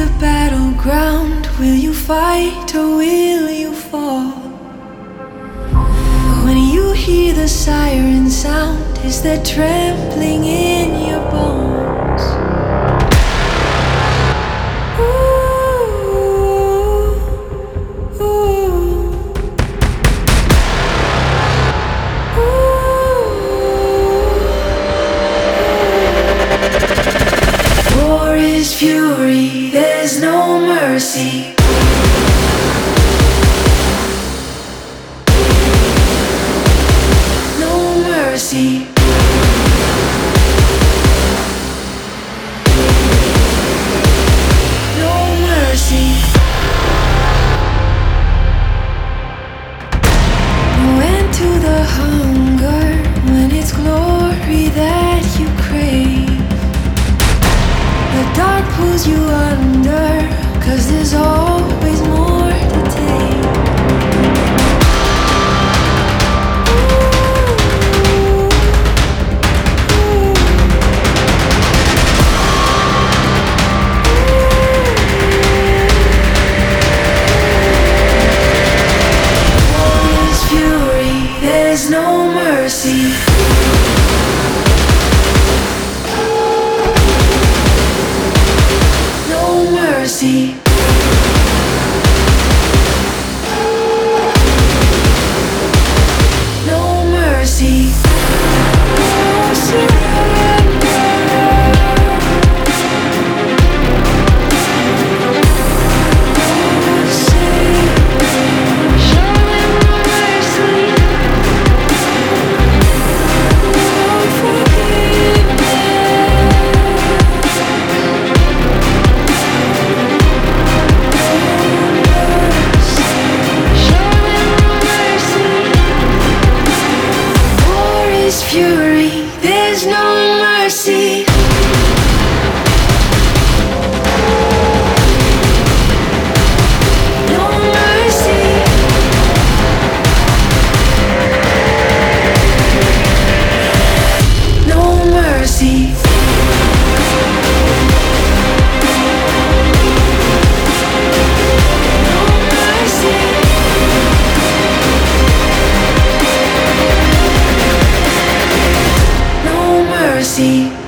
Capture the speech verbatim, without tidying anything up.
the battleground? Will you fight or will you fall? When you hear the siren sound, is there trembling in your bones? Ooh, ooh, ooh. War is fury, there's no mercy. Mercy. No mercy. No end to the hunger when it's glory that you crave. The dark pulls you under, 'cause there's always more to take. There's no mercy. No mercy. No mercy. No surrender. Fury, there's no mercy. No mercy. No mercy. See